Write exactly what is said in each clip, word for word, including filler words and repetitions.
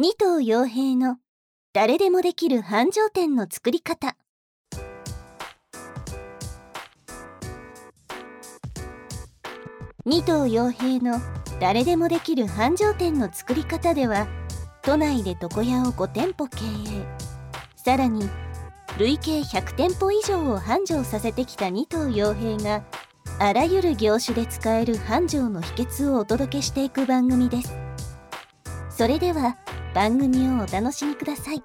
二頭陽平の誰でもできる繁盛店の作り方。二頭陽平の誰でもできる繁盛店の作り方では、都内で床屋をご店舗経営、さらに累計ひゃく店舗以上を繁盛させてきた二頭陽平が、あらゆる業種で使える繁盛の秘訣をお届けしていく番組です。それでは番組をお楽しみください。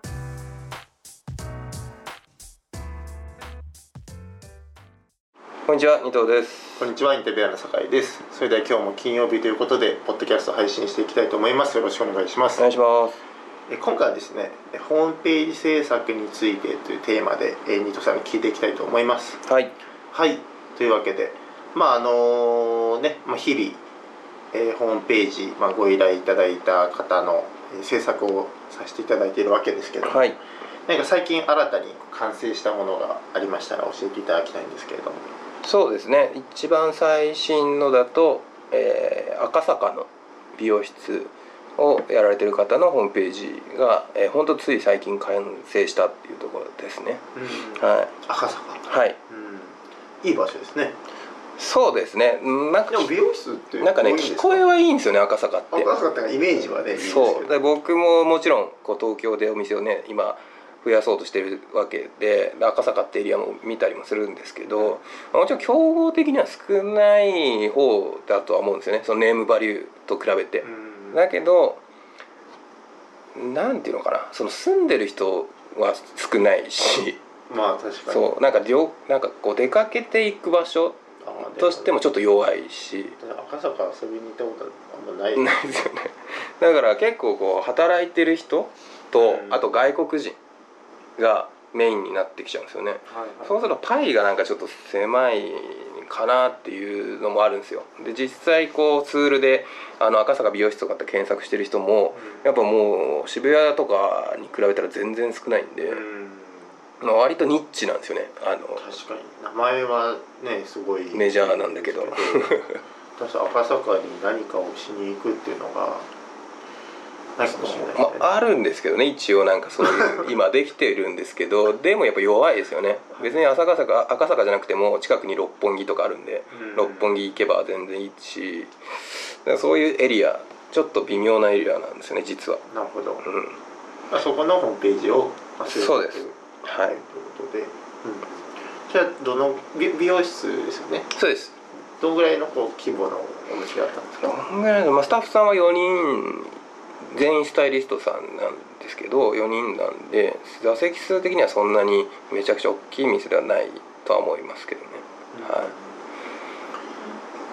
こんにちは、二頭です。 こんにちは、インタビュアーの酒井です。それでは今日も金曜日ということでポッドキャスト配信していきたいと思います。よろしくお願いします。 お願いします。 え今回はですね、ホームページ制作についてというテーマでえ二頭さんに聞いていきたいと思います。 はいはい、というわけで、まああのね、まあ、日々、えー、ホームページ、まあ、ご依頼いただいた方のえー制作をさせていただいているわけですけども、 はい、 何か最近新たに完成したものがありましたら教えていただきたいんですけれども。 そうですね、一番最新のだと、えー、赤坂の美容室をやられてる方のホームページが、えー、ほんとつい最近完成したっていうところですね。 うん、 はい、 赤坂、 はい、 うん、いい場所ですね。 そうですね。なんかでも美容室ってなんかね、聞こえはいいんですよね、赤坂って。 赤坂ってイメージはねいいですけど。 そうで、僕ももちろんこう東京でお店をね今増やそうとしてるわけで、赤坂ってエリアも見たりもするんですけど、もちろん競合的には少ない方だとは思うんですよね、そのネームバリューと比べて。だけどなんていうのかな、その住んでる人は少ないし、まあ確かにそうなんか両なんかこう出かけていく場所としてもちょっと弱いし、 赤坂遊びに行ったことあんまないないですよね。だから結構こう働いてる人と、あと外国人がメインになってきちゃうんですよね。はいはい、そうするとパイがなんかちょっと狭いかなっていうのもあるんですよ。で実際こうツールであの赤坂美容室とかって検索してる人も、うん、やっぱもう渋谷とかに比べたら全然少ないんで、うんまあ、割とニッチなんですよね。あの確かに名前はねすごいメジャーなんだけど確か赤坂に何かをしに行くっていうのがないかもしれないですね。 まあ、あるんですけどね、一応なんかそういう今できてるんですけどでもやっぱ弱いですよね。別に赤坂赤坂じゃなくても近くに六本木とかあるんで、うん、六本木行けば全然いいし、そういうエリアちょっと微妙なエリアなんですよね実は。 なるほど、うんまあ、そこのホームページをそうです、はい、 ということで、うん、じゃあどの美容室ですよね。 そうです。 どのぐらいのこう規模のお店だったんですか。 どのぐらいの、まあ、スタッフさんはよにん全員スタイリストさんなんですけどよにんなんで座席数的にはそんなにめちゃくちゃ大きい店ではないとは思いますけどね。うんはい、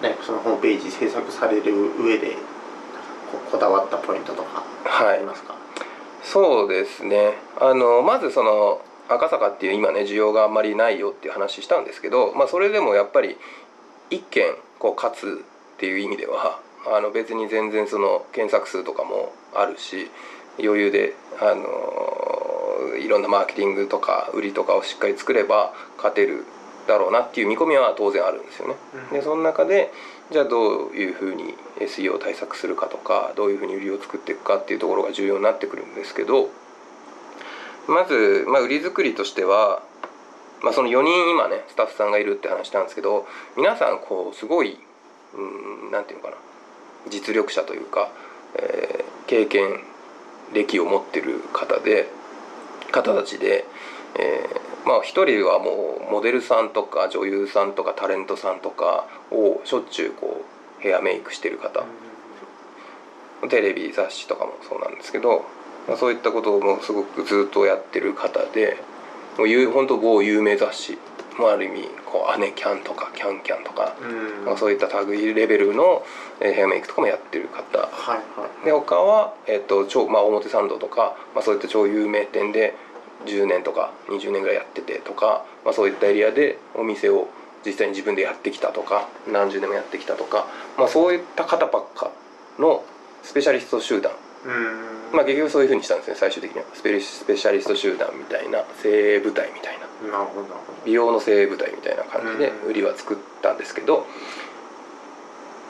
ねそのホームページ制作される上でこ, こだわったポイントとかありますか。はい、 そうですね、あのまずその赤坂っていう今ね需要があんまりないよっていう話したんですけど、まあ、それでもやっぱり一軒こう勝つっていう意味ではあの別に全然その検索数とかもあるし余裕であのいろんなマーケティングとか売りとかをしっかり作れば勝てるだろうなっていう見込みは当然あるんですよね。でその中でじゃあどういうふうに エスイーオー 対策するかとかどういうふうに売りを作っていくかっていうところが重要になってくるんですけど、まず、まあ、売り作りとしては、まあ、そのよにん今ねスタッフさんがいるって話なんですけど、皆さんこうすごいうんなんていうのかな実力者というか、えー、経験歴を持ってる方で方たちで、えー、まあ一人はもうモデルさんとか女優さんとかタレントさんとかをしょっちゅうこうヘアメイクしてる方、テレビ雑誌とかもそうなんですけど、まあ、そういったことをもうすごくずっとやってる方で、もう本当某有名雑誌もある意味こう姉キャンとかキャンキャンとか、まあ、そういった類レベルのヘアメイクとかもやってる方、はいはい、で他は、えっと超まあ、表参道とか、まあ、そういった超有名店でじゅうねんとかにじゅうねんぐらいやっててとか、まあ、そういったエリアでお店を実際に自分でやってきたとか何十年もやってきたとか、まあ、そういった方ばっかのスペシャリスト集団、まあ結局そういう風にしたんですね最終的には。スペスペシャリスト集団みたいな精鋭部隊みたいな、 なるほど、なるほど、 美容の精鋭部隊みたいな感じで売りは作ったんですけど、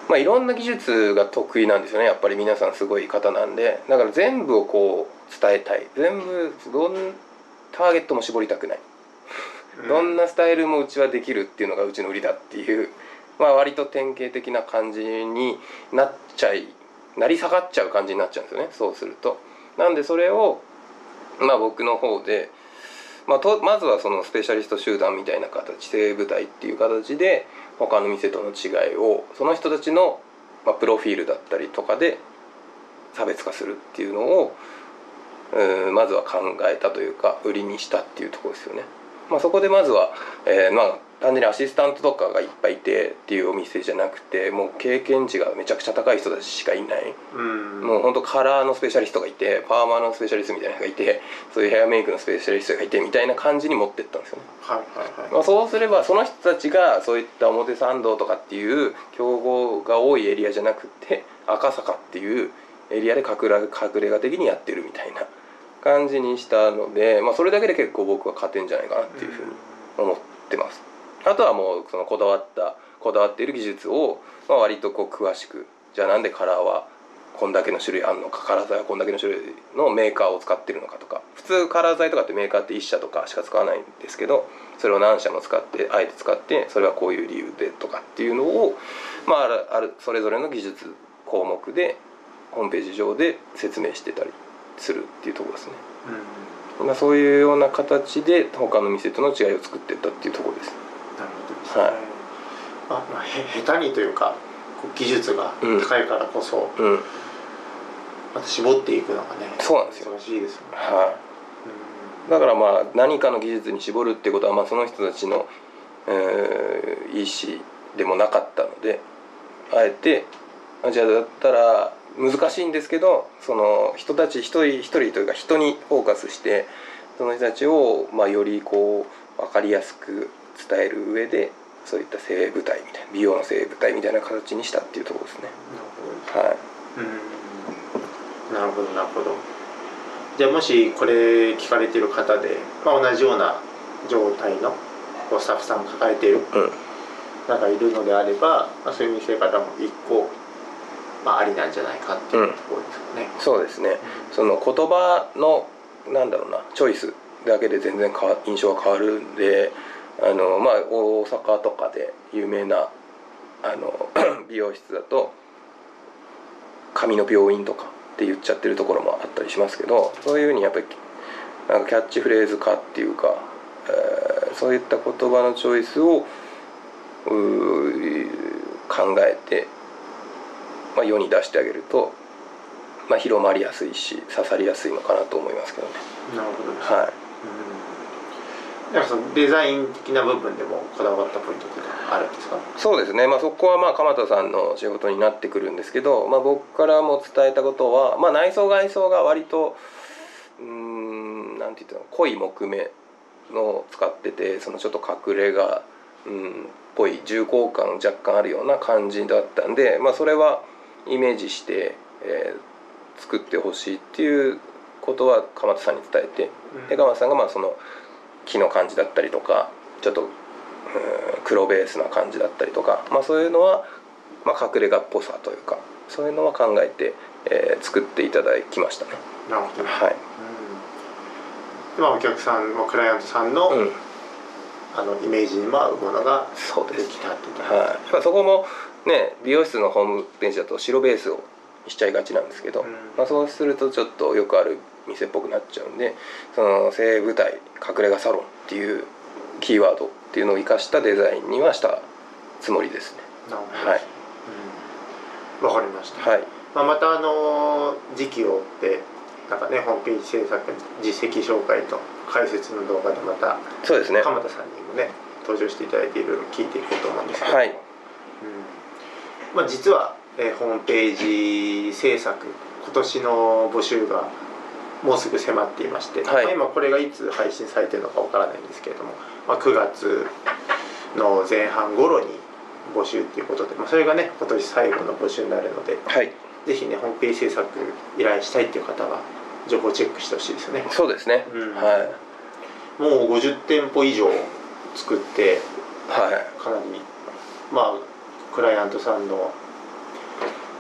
まあ、いろんな技術が得意なんですよね。やっぱり皆さんすごい方なんで、だから全部をこう伝えたい、全部どんターゲットも絞りたくない、うん、どんなスタイルもうちはできるっていうのがうちの売りだっていう、まあ、割と典型的な感じになっちゃいなり下がっちゃう感じになっちゃうんですよね、そうすると。なんでそれを、まあ、僕の方で、まあ、とまずはそのスペシャリスト集団みたいな形、精鋭部隊っていう形で他の店との違いをその人たちの、まあ、プロフィールだったりとかで差別化するっていうのをうんまずは考えたというか売りにしたっていうところですよね。まあ、そこでまずは、えー、まあ単純にアシスタントとかがいっぱいいてっていうお店じゃなくて、もう経験値がめちゃくちゃ高い人たちしかいない、うん、もうほんとカラーのスペシャリストがいて、パーマのスペシャリストみたいな人がいて、そういうヘアメイクのスペシャリストがいてみたいな感じに持ってったんですよね。はいはいはい。まあ、そうすればその人たちがそういった表参道とかっていう競合が多いエリアじゃなくて、赤坂っていうエリアで隠れ隠れ家的にやってるみたいな感じにしたので、まあ、それだけで結構僕は勝てんじゃないかなっていうふうに思ってます。あとはもうそのこだわったこだわっている技術を、まあ、割とこう詳しく、じゃあなんでカラーはこんだけの種類あるのか、カラー剤はこんだけの種類のメーカーを使ってるのかとか、普通カラー剤とかってメーカーっていっ社とかしか使わないんですけど、それを何社も使ってあえて使って、それはこういう理由でとかっていうのを、まあ、あるあるそれぞれの技術項目でホームページ上で説明してたりするっていうところですね。うん、まあ、そういうような形で他の店との違いを作っていったっていうところです。 なるほどですね。はい、あまあ、へ下手にというか技術が高いからこそ、うんうん、また絞っていくのがね、 そうなんですよ。 難しいですよね。 はい、うん、だからまあ何かの技術に絞るっていうことは、まあ、その人たちの、えー、意思でもなかったので、あえてじゃあだったら難しいんですけど、その人たち一人一人というか人にフォーカスして、その人たちをまあよりこう分かりやすく伝える上で、そういった精鋭部隊みたいな、美容の精鋭部隊みたいな形にしたっていうところですね。 なるほど。はい。うん。なるほどなるほど。じゃあもしこれ聞かれてる方で、まあ、同じような状態のこうスタッフさんを抱えている、うん、なんかいるのであれば、まあ、そういう見せ方も一個、まあ、ありなんじゃないかっていうところですかね。 うん、そうですね。うん、その言葉のなんだろうなチョイスだけで全然変わ印象が変わるんで。あのまあ、大阪とかで有名なあの美容室だと髪の病院とかって言っちゃってるところもあったりしますけど、そういうふうにやっぱりなんかキャッチフレーズ化っていうか、えー、そういった言葉のチョイスを考えて、まあ、世に出してあげると、まあ、広まりやすいし刺さりやすいのかなと思いますけどね。 なるほどです。 はい。 なんかそのデザイン的な部分でもこだわったポイントってあるんですか？ そうですね、まあ、そこはまあ鎌田さんの仕事になってくるんですけど、まあ、僕からも伝えたことは、まあ、内装外装が割とうーんなんて言ったの濃い木目の使ってて、そのちょっと隠れ家うんっぽい重厚感若干あるような感じだったんで、まあ、それはイメージして、えー、作ってほしいっていうことは鎌田さんに伝えて、で鎌田さんがまあその木の感じだったりとか、ちょっと黒ベースな感じだったりとか、まあ、そういうのは、まあ、隠れ家っぽさというか、そういうのは考えて、えー、作っていただきましたね。 なるほど、ね。 はい。 うん、まあ、お客さん、クライアントさんの、うん、あのイメージにも合うものができたっていう。 はい。そこもね、美容室のホームページだと白ベースをしちゃいがちなんですけど、うん、まあ、そうするとちょっとよくある店っぽくなっちゃうんで、その精鋭部隊隠れ家サロンっていうキーワードっていうのを生かしたデザインにはしたつもりですね。 なるほど。はい。うん、わかりました。 はい。 まあ、またあの時期を追ってなんかね、ホームページ制作実績紹介と解説の動画でまたそうですね、 鎌田さんにもね登場していただいていろいろ聞いていこうと思うんですけど、 はい。 うん、まあ、実は、えー、ホームページ制作今年の募集がもうすぐ迫っていまして、はい、まあ、今これがいつ配信されてるのかわからないんですけれども、まあ、くがつの前半頃に募集ということで、まあ、それがね今年最後の募集になるので、 はい、 ぜひねホームページ制作依頼したいっていう方は情報チェックしてほしいですよね。 そうですね、うん、はい、 もうごじゅってんぽ以上作って、 はい、 かなりまあクライアントさんの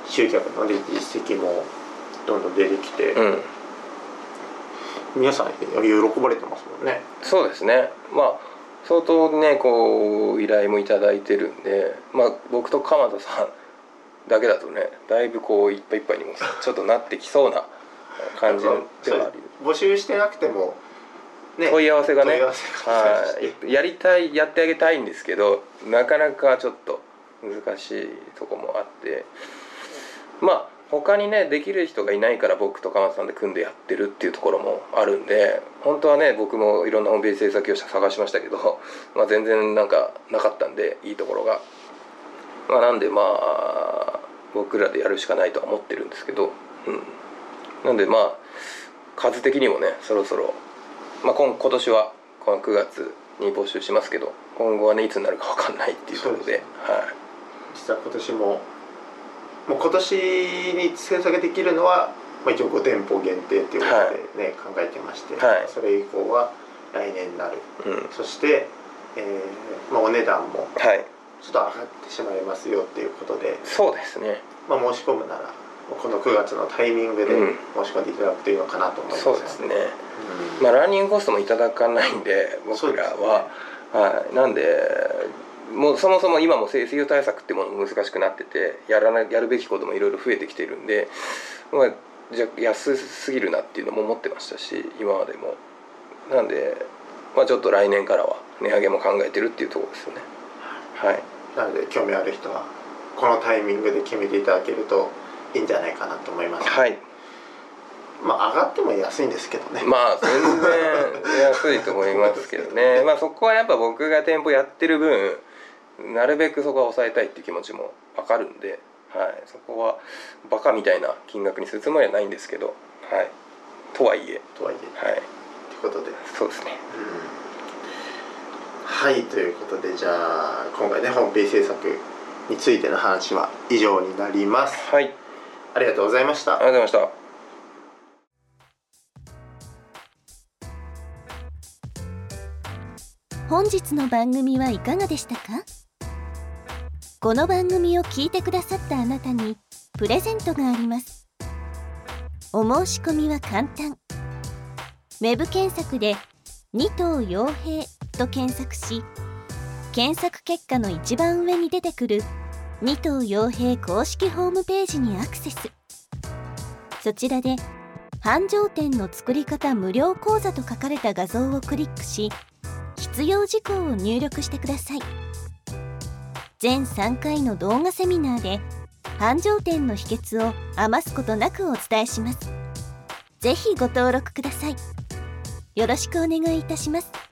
集客の、ね、実績もどんどん出てきて、 うん、 皆さん喜ばれてますもんね。 そうですね。まあ相当ねこう依頼もいただいてるんで、まあ僕と鎌田さんだけだとねだいぶこういっぱいいっぱいにもちょっとなってきそうな感じではある。 募集してなくても、 ね、問い合わせがね、 問い合わせがはいやりたいやってあげたいんですけど、なかなかちょっと難しいとこもあって、まあ他にねできる人がいないから僕と鎌田さんで組んでやってるっていうところもあるんで、本当はね僕もいろんなホームページ制作業者探しましたけど、まあ、全然なんかなかったんでいいところが、まあ、なんでまあ僕らでやるしかないとは思ってるんですけど、うん、なんでまあ数的にもねそろそろ、まあ、今, 今年はこのくがつに募集しますけど、今後はねいつになるか分かんないっていうところで、はい、 実は今年ももう今年に制作できるのは、まあ、一応ご店舗限定っていうことでね、はい、考えてまして、はい、それ以降は来年になる、うん、そして、えーまあ、お値段もちょっと上がってしまいますよっていうことで、 そうですね、 まあ、申し込むならこのくがつのタイミングで申し込んでいただくといいのかなと思います、ね、 そうですね、うん、まあランニングコストもいただかないんで僕らは、ね、はい、なんでもうそもそも今も水曜対策っていうものも難しくなってて、やらなやるべきこともいろいろ増えてきてるんで、まあ、じゃ安すぎるなっていうのも思ってましたし今までも、なんで、まあ、ちょっと来年からは値上げも考えてるっていうところですよね。はい、 なので興味ある人はこのタイミングで決めていただけるといいんじゃないかなと思います、ね。はい、まあ上がっても安いんですけどね。 まあ全然安いと思いますけどね。まあそこはやっぱ僕が店舗やってる分なるべくそこは抑えたいっていう気持ちも分かるんで、はい、そこはバカみたいな金額にするつもりはないんですけど、はい、とはいえとはいえ、はい、ということで、 そうですね、 うん、はいということで、じゃあ今回ねホームページ制作についての話は以上になります。 はい、 ありがとうございました。 ありがとうございました。 本日の番組はいかがでしたか？この番組を聞いてくださったあなたにプレゼントがあります。お申し込みは簡単。ウェブ検索で二頭陽平と検索し、検索結果の一番上に出てくる二頭陽平公式ホームページにアクセス。そちらで繁盛店の作り方無料講座と書かれた画像をクリックし、必要事項を入力してください。全さんかいの動画セミナーで繁盛店の秘訣を余すことなくお伝えします。ぜひご登録ください。よろしくお願いいたします。